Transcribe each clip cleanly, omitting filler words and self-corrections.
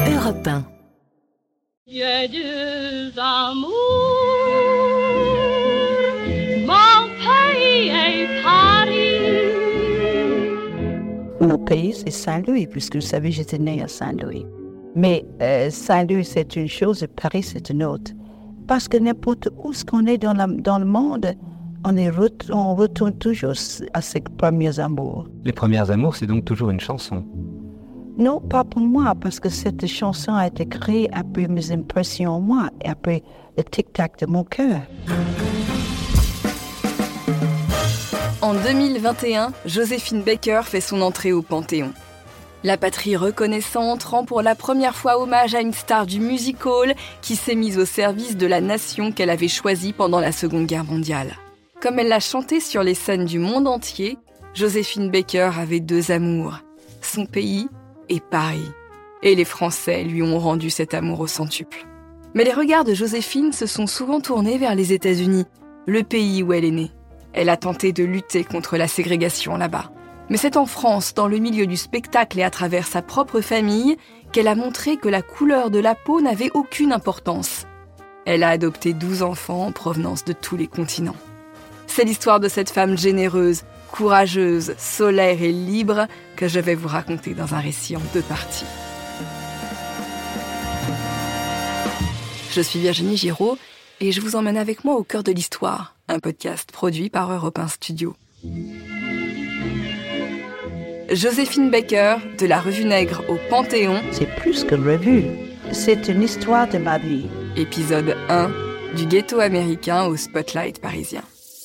Europe 1. J'ai deux amours, mon pays est Paris. Mon pays, c'est Saint-Louis, puisque vous savez, j'étais née à Saint-Louis. Mais Saint-Louis, c'est une chose et Paris, c'est une autre. Parce que n'importe où ce qu'on est dans le monde, on retourne toujours à ses premiers amours. Les premières amours, c'est donc toujours une chanson? Non, pas pour moi, parce que cette chanson a été créée après mes impressions, moi, et après le tic-tac de mon cœur. En 2021, Joséphine Baker fait son entrée au Panthéon. La patrie reconnaissante rend pour la première fois hommage à une star du music-hall qui s'est mise au service de la nation qu'elle avait choisie pendant la Seconde Guerre mondiale. Comme elle l'a chanté sur les scènes du monde entier, Joséphine Baker avait deux amours, son pays et Paris. Et les Français lui ont rendu cet amour au centuple. Mais les regards de Joséphine se sont souvent tournés vers les États-Unis, le pays où elle est née. Elle a tenté de lutter contre la ségrégation là-bas. Mais c'est en France, dans le milieu du spectacle et à travers sa propre famille, qu'elle a montré que la couleur de la peau n'avait aucune importance. Elle a adopté 12 enfants en provenance de tous les continents. C'est l'histoire de cette femme généreuse, courageuse, solaire et libre que je vais vous raconter dans un récit en 2 parties. Je suis Virginie Giraud et je vous emmène avec moi au cœur de l'histoire, un podcast produit par Europe 1 Studio. Joséphine Baker, de la Revue Nègre au Panthéon. C'est plus que revue, c'est une histoire de ma vie. Épisode 1, du ghetto américain au spotlight parisien.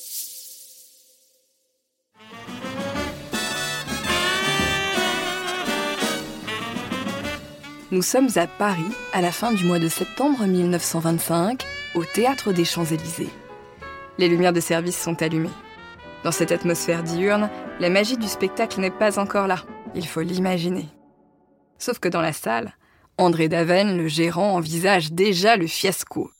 Nous sommes à Paris, à la fin du mois de septembre 1925, au Théâtre des Champs-Élysées. Les lumières de service sont allumées. Dans cette atmosphère diurne, la magie du spectacle n'est pas encore là. Il faut l'imaginer. Sauf que dans la salle, André Daven, le gérant, envisage déjà le fiasco.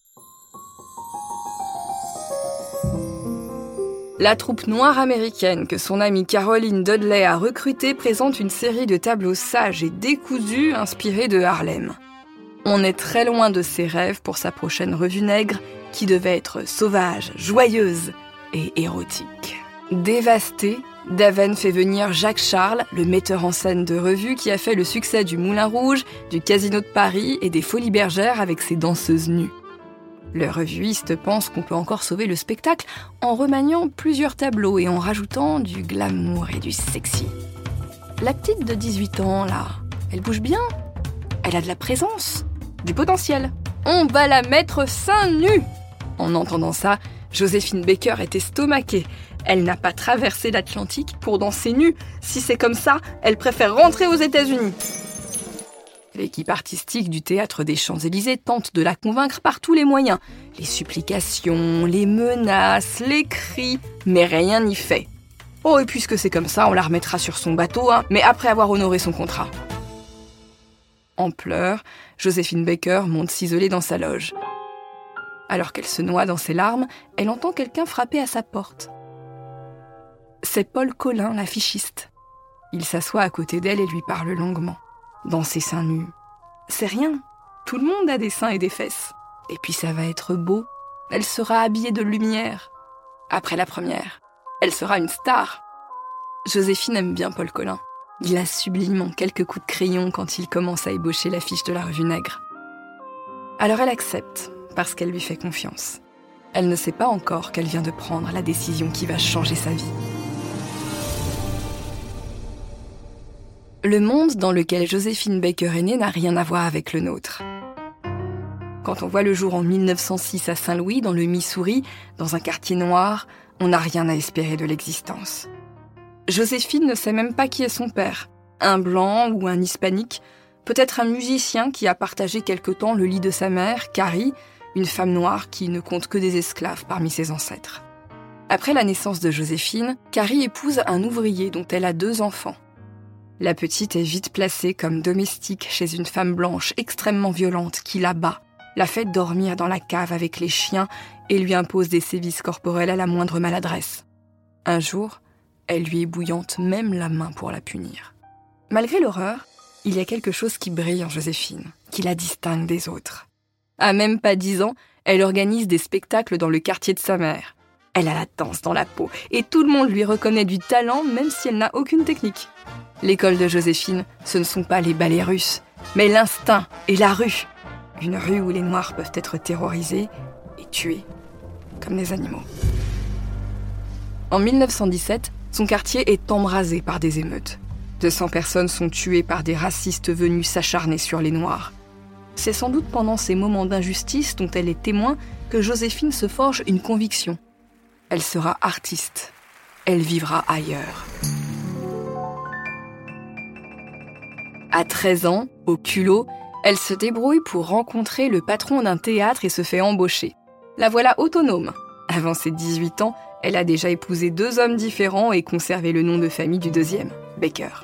La troupe noire américaine que son amie Caroline Dudley a recrutée présente une série de tableaux sages et décousus inspirés de Harlem. On est très loin de ses rêves pour sa prochaine revue nègre qui devait être sauvage, joyeuse et érotique. Dévasté, Daven fait venir Jacques Charles, le metteur en scène de revue qui a fait le succès du Moulin Rouge, du Casino de Paris et des Folies Bergères avec ses danseuses nues. Le revuiste pense qu'on peut encore sauver le spectacle en remaniant plusieurs tableaux et en rajoutant du glamour et du sexy. La petite de 18 ans, là, elle bouge bien. Elle a de la présence, du potentiel. On va la mettre seins nus. En entendant ça, Joséphine Baker est estomaquée. Elle n'a pas traversé l'Atlantique pour danser nue. Si c'est comme ça, elle préfère rentrer aux États-Unis. L'équipe artistique du Théâtre des Champs-Élysées tente de la convaincre par tous les moyens. Les supplications, les menaces, les cris, mais rien n'y fait. Oh, et puisque c'est comme ça, on la remettra sur son bateau, mais après avoir honoré son contrat. En pleurs, Joséphine Baker monte s'isoler dans sa loge. Alors qu'elle se noie dans ses larmes, elle entend quelqu'un frapper à sa porte. C'est Paul Colin, l'affichiste. Il s'assoit à côté d'elle et lui parle longuement. Dans ses seins nus. C'est rien. Tout le monde a des seins et des fesses. Et puis ça va être beau. Elle sera habillée de lumière. Après la première, elle sera une star. Joséphine aime bien Paul Colin. Il la sublime en quelques coups de crayon quand il commence à ébaucher l'affiche de la Revue Nègre. Alors elle accepte, parce qu'elle lui fait confiance. Elle ne sait pas encore qu'elle vient de prendre la décision qui va changer sa vie. Le monde dans lequel Joséphine Baker est née n'a rien à voir avec le nôtre. Quand on voit le jour en 1906 à Saint-Louis, dans le Missouri, dans un quartier noir, on n'a rien à espérer de l'existence. Joséphine ne sait même pas qui est son père. Un blanc ou un hispanique, peut-être un musicien qui a partagé quelque temps le lit de sa mère, Carrie, une femme noire qui ne compte que des esclaves parmi ses ancêtres. Après la naissance de Joséphine, Carrie épouse un ouvrier dont elle a 2 enfants. La petite est vite placée comme domestique chez une femme blanche extrêmement violente qui la bat, la fait dormir dans la cave avec les chiens et lui impose des sévices corporels à la moindre maladresse. Un jour, elle lui ébouillante même la main pour la punir. Malgré l'horreur, il y a quelque chose qui brille en Joséphine, qui la distingue des autres. À même pas 10 ans, elle organise des spectacles dans le quartier de sa mère. Elle a la danse dans la peau et tout le monde lui reconnaît du talent même si elle n'a aucune technique. L'école de Joséphine, ce ne sont pas les ballets russes, mais l'instinct et la rue. Une rue où les Noirs peuvent être terrorisés et tués comme des animaux. En 1917, son quartier est embrasé par des émeutes. 200 personnes sont tuées par des racistes venus s'acharner sur les Noirs. C'est sans doute pendant ces moments d'injustice dont elle est témoin que Joséphine se forge une conviction. Elle sera artiste. Elle vivra ailleurs. À 13 ans, au culot, elle se débrouille pour rencontrer le patron d'un théâtre et se fait embaucher. La voilà autonome. Avant ses 18 ans, elle a déjà épousé 2 hommes différents et conservé le nom de famille du deuxième, Baker.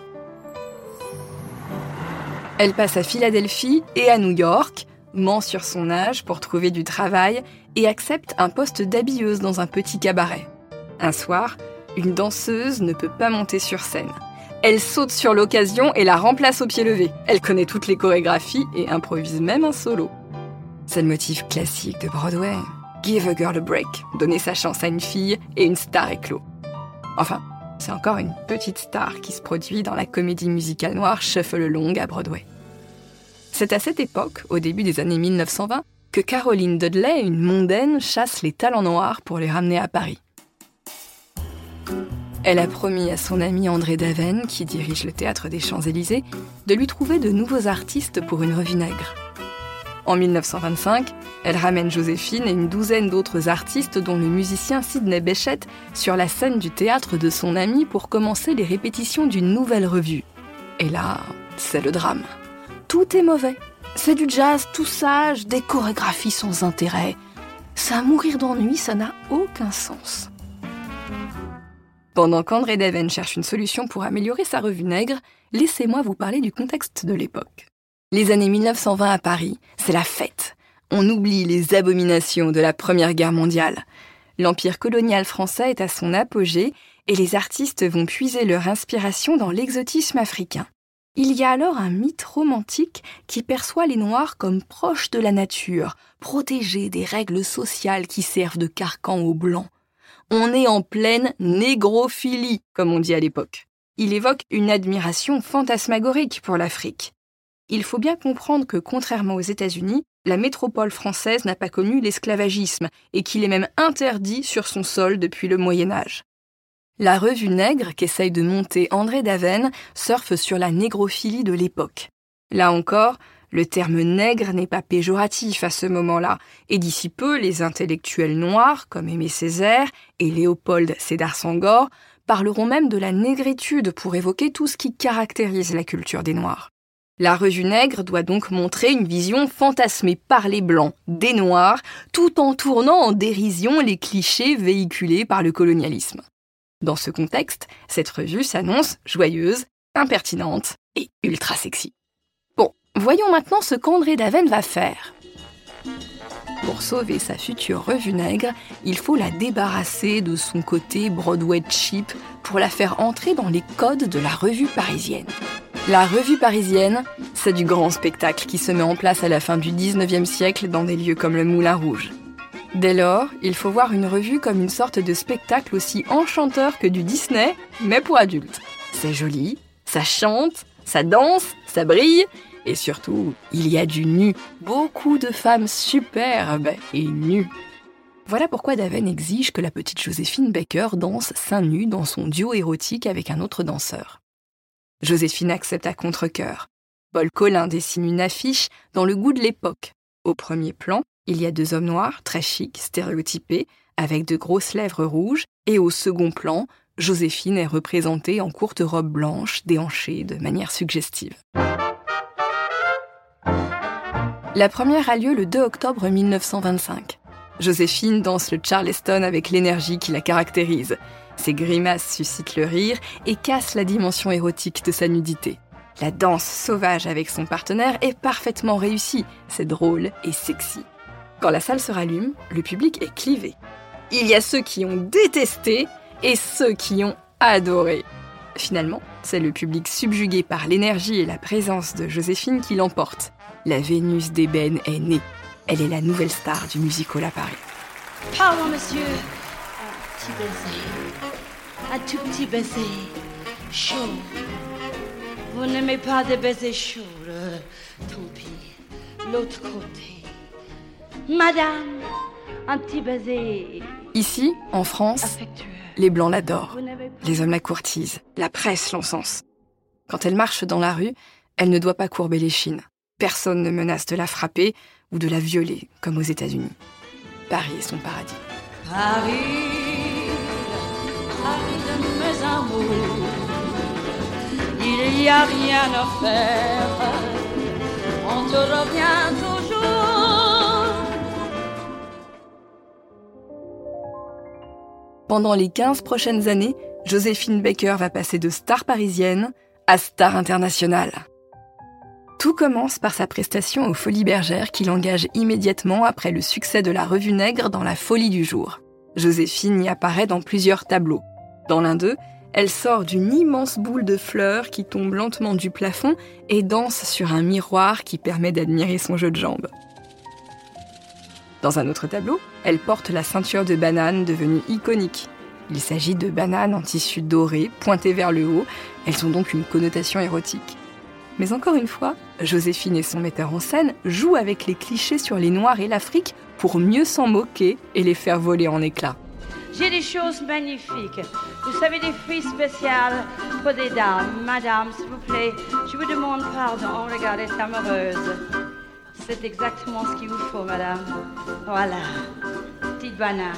Elle passe à Philadelphie et à New York, ment sur son âge pour trouver du travail et accepte un poste d'habilleuse dans un petit cabaret. Un soir, une danseuse ne peut pas monter sur scène. Elle saute sur l'occasion et la remplace au pied levé. Elle connaît toutes les chorégraphies et improvise même un solo. C'est le motif classique de Broadway. Give a girl a break, donner sa chance à une fille et une star éclot. Enfin, c'est encore une petite star qui se produit dans la comédie musicale noire Shuffle Along à Broadway. C'est à cette époque, au début des années 1920, que Caroline Dudley, une mondaine, chasse les talents noirs pour les ramener à Paris. Elle a promis à son ami André Daven, qui dirige le théâtre des Champs-Élysées, de lui trouver de nouveaux artistes pour une revue nègre. En 1925, elle ramène Joséphine et une douzaine d'autres artistes, dont le musicien Sidney Bechet, sur la scène du théâtre de son ami pour commencer les répétitions d'une nouvelle revue. Et là, c'est le drame. Tout est mauvais. C'est du jazz tout sage, des chorégraphies sans intérêt. Ça à mourir d'ennui, ça n'a aucun sens. Pendant qu'André Daven cherche une solution pour améliorer sa revue nègre, laissez-moi vous parler du contexte de l'époque. Les années 1920 à Paris, c'est la fête. On oublie les abominations de la Première Guerre mondiale. L'empire colonial français est à son apogée et les artistes vont puiser leur inspiration dans l'exotisme africain. Il y a alors un mythe romantique qui perçoit les Noirs comme proches de la nature, protégés des règles sociales qui servent de carcan aux Blancs. On est en pleine négrophilie, comme on dit à l'époque. Il évoque une admiration fantasmagorique pour l'Afrique. Il faut bien comprendre que, contrairement aux États-Unis, la métropole française n'a pas connu l'esclavagisme et qu'il est même interdit sur son sol depuis le Moyen-Âge. La revue nègre qu'essaye de monter André Daven surfe sur la négrophilie de l'époque. Là encore, le terme nègre n'est pas péjoratif à ce moment-là, et d'ici peu, les intellectuels noirs, comme Aimé Césaire et Léopold Sédar Senghor, parleront même de la négritude pour évoquer tout ce qui caractérise la culture des Noirs. La revue nègre doit donc montrer une vision fantasmée par les Blancs des Noirs, tout en tournant en dérision les clichés véhiculés par le colonialisme. Dans ce contexte, cette revue s'annonce joyeuse, impertinente et ultra sexy. Bon, voyons maintenant ce qu'André Daven va faire. Pour sauver sa future revue nègre, il faut la débarrasser de son côté Broadway cheap pour la faire entrer dans les codes de la revue parisienne. La revue parisienne, c'est du grand spectacle qui se met en place à la fin du 19e siècle dans des lieux comme le Moulin Rouge. Dès lors, il faut voir une revue comme une sorte de spectacle aussi enchanteur que du Disney, mais pour adultes. C'est joli, ça chante, ça danse, ça brille, et surtout, il y a du nu. Beaucoup de femmes superbes et nues. Voilà pourquoi Daven exige que la petite Joséphine Baker danse seins nus dans son duo érotique avec un autre danseur. Joséphine accepte à contre-cœur. Paul Colin dessine une affiche dans le goût de l'époque. Au premier plan, il y a 2 hommes noirs, très chics, stéréotypés, avec de grosses lèvres rouges, et au second plan, Joséphine est représentée en courte robe blanche, déhanchée de manière suggestive. La première a lieu le 2 octobre 1925. Joséphine danse le Charleston avec l'énergie qui la caractérise. Ses grimaces suscitent le rire et cassent la dimension érotique de sa nudité. La danse sauvage avec son partenaire est parfaitement réussie, c'est drôle et sexy. Quand la salle se rallume, le public est clivé. Il y a ceux qui ont détesté et ceux qui ont adoré. Finalement, C'est le public subjugué par l'énergie et la présence de Joséphine qui l'emporte. La Vénus d'ébène est née. Elle est la nouvelle star du music-hall à Paris. Pardon, monsieur. Un petit baiser. Un tout petit baiser. Chaud. Vous n'aimez pas des baisers chauds, tant pis. L'autre côté. Madame, un petit baiser. Ici, en France, Affectueux. les Blancs l'adorent. Vous n'avez pas... Les hommes la courtisent. La presse l'encense. Quand elle marche dans la rue, elle ne doit pas courber l'échine. Personne ne menace de la frapper ou de la violer, comme aux États-Unis. Paris est son paradis. Paris, Paris de mes amours, il n'y a rien à faire, on te revient toujours. Pendant les 15 prochaines années, Joséphine Baker va passer de star parisienne à star internationale. Tout commence par sa prestation aux Folies Bergères qui l'engage immédiatement après le succès de la Revue Nègre dans La Folie du jour. Joséphine y apparaît dans plusieurs tableaux. Dans l'un d'eux, elle sort d'une immense boule de fleurs qui tombe lentement du plafond et danse sur un miroir qui permet d'admirer son jeu de jambes. Dans un autre tableau, elle porte la ceinture de banane devenue iconique. Il s'agit de bananes en tissu doré, pointées vers le haut. Elles ont donc une connotation érotique. Mais encore une fois, Joséphine et son metteur en scène jouent avec les clichés sur les Noirs et l'Afrique pour mieux s'en moquer et les faire voler en éclats. J'ai des choses magnifiques. Vous savez, des fruits spéciaux pour des dames. Madame, s'il vous plaît, je vous demande pardon. Regardez, c'est amoureuse. C'est exactement ce qu'il vous faut, madame. Voilà. Petite banane.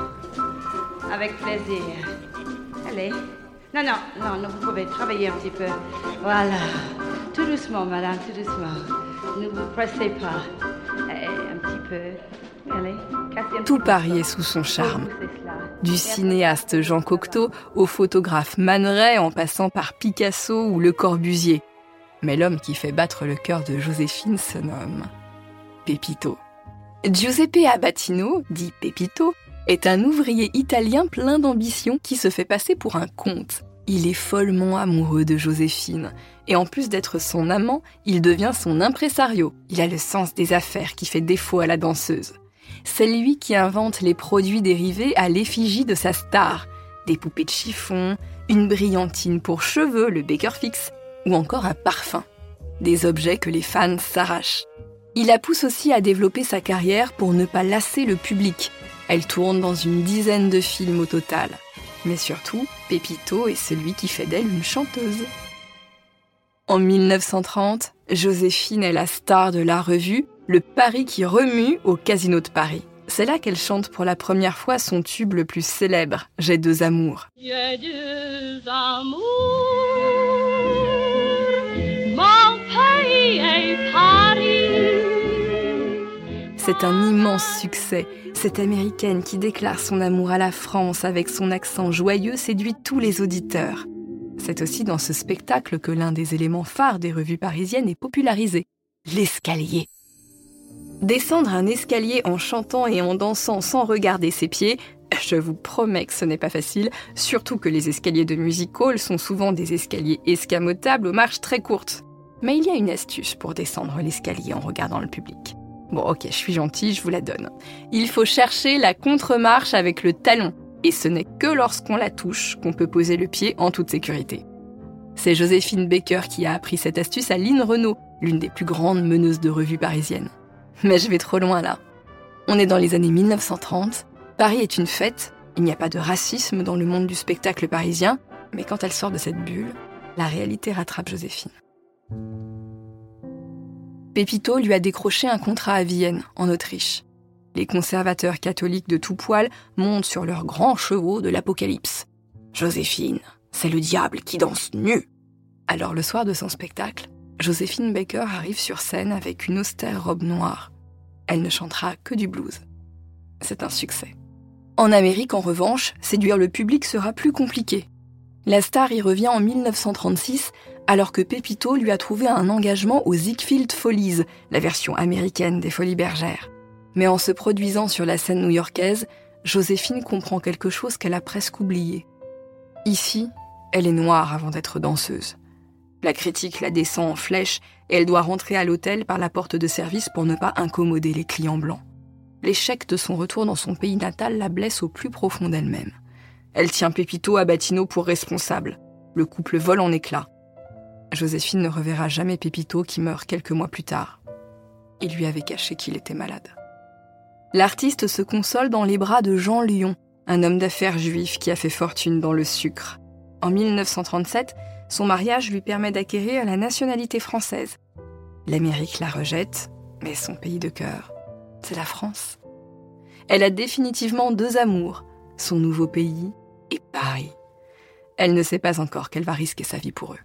Avec plaisir. Allez. Non, vous pouvez travailler un petit peu. Voilà. Tout doucement, madame, tout doucement. Ne vous pressez pas. Un petit peu. Allez. Cassez un Tout petit peu. Paris est sous son charme. C'est cela. Du cinéaste Jean Cocteau au photographe Man Ray en passant par Picasso ou Le Corbusier. Mais l'homme qui fait battre le cœur de Joséphine se nomme Pepito. Giuseppe Abatino, dit Pepito, est un ouvrier italien plein d'ambition qui se fait passer pour un comte. Il est follement amoureux de Joséphine. Et en plus d'être son amant, il devient son impresario. Il a le sens des affaires qui fait défaut à la danseuse. C'est lui qui invente les produits dérivés à l'effigie de sa star. Des poupées de chiffon, une brillantine pour cheveux, le Baker Fix, ou encore un parfum. Des objets que les fans s'arrachent. Il la pousse aussi à développer sa carrière pour ne pas lasser le public. Elle tourne dans une dizaine de films au total. Mais surtout, Pepito est celui qui fait d'elle une chanteuse. En 1930, Joséphine est la star de la revue, le Paris qui remue au Casino de Paris. C'est là qu'elle chante pour la première fois son tube le plus célèbre, J'ai deux amours. J'ai deux amours, mon pays est Paris. C'est un immense succès. Cette Américaine qui déclare son amour à la France avec son accent joyeux séduit tous les auditeurs. C'est aussi dans ce spectacle que l'un des éléments phares des revues parisiennes est popularisé, l'escalier. Descendre un escalier en chantant et en dansant sans regarder ses pieds, je vous promets que ce n'est pas facile, surtout que les escaliers de music-hall sont souvent des escaliers escamotables aux marches très courtes. Mais il y a une astuce pour descendre l'escalier en regardant le public. Bon, ok, je suis gentille, je vous la donne. Il faut chercher la contre-marche avec le talon. Et ce n'est que lorsqu'on la touche qu'on peut poser le pied en toute sécurité. C'est Joséphine Baker qui a appris cette astuce à Lynn Renaud, l'une des plus grandes meneuses de revues parisiennes. Mais je vais trop loin là. On est dans les années 1930, Paris est une fête, il n'y a pas de racisme dans le monde du spectacle parisien, mais quand elle sort de cette bulle, la réalité rattrape Joséphine. Pepito lui a décroché un contrat à Vienne, en Autriche. Les conservateurs catholiques de tout poil montent sur leurs grands chevaux de l'Apocalypse. Joséphine, c'est le diable qui danse nu. Alors le soir de son spectacle, Joséphine Baker arrive sur scène avec une austère robe noire. Elle ne chantera que du blues. C'est un succès. En Amérique, en revanche, séduire le public sera plus compliqué. La star y revient en 1936, alors que Pepito lui a trouvé un engagement aux Ziegfeld Follies, la version américaine des Folies Bergères. Mais en se produisant sur la scène new-yorkaise, Joséphine comprend quelque chose qu'elle a presque oublié. Ici, Elle est noire avant d'être danseuse. La critique la descend en flèche et elle doit rentrer à l'hôtel par la porte de service pour ne pas incommoder les clients blancs. L'échec de son retour dans son pays natal la blesse au plus profond d'elle-même. Elle tient Pépito Abatino pour responsable. Le couple vole en éclats. Joséphine ne reverra jamais Pépito qui meurt quelques mois plus tard. Il lui avait caché qu'il était malade. L'artiste se console dans les bras de Jean Lion, un homme d'affaires juif qui a fait fortune dans le sucre. En 1937, son mariage lui permet d'acquérir la nationalité française. L'Amérique la rejette, mais son pays de cœur, c'est la France. Elle a définitivement 2 amours, son nouveau pays et Paris. Elle ne sait pas encore qu'elle va risquer sa vie pour eux.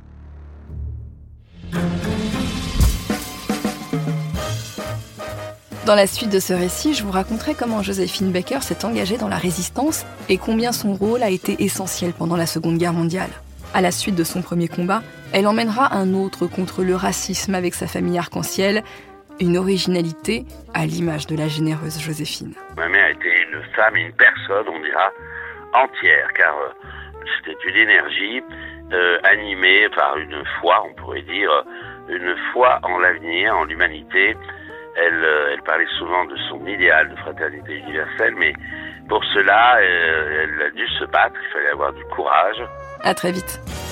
Dans la suite de ce récit, je vous raconterai comment Joséphine Baker s'est engagée dans la résistance et combien son rôle a été essentiel pendant la Seconde Guerre mondiale. À la suite de son premier combat, elle emmènera un autre contre le racisme avec sa famille arc-en-ciel, une originalité à l'image de la généreuse Joséphine. Ma mère était une femme, une personne, on dira, entière, car c'était une énergie animée par une foi, on pourrait dire, une foi en l'avenir, en l'humanité. Elle parlait souvent de son idéal de fraternité universelle, mais pour cela, elle a dû se battre, il fallait avoir du courage. À très vite.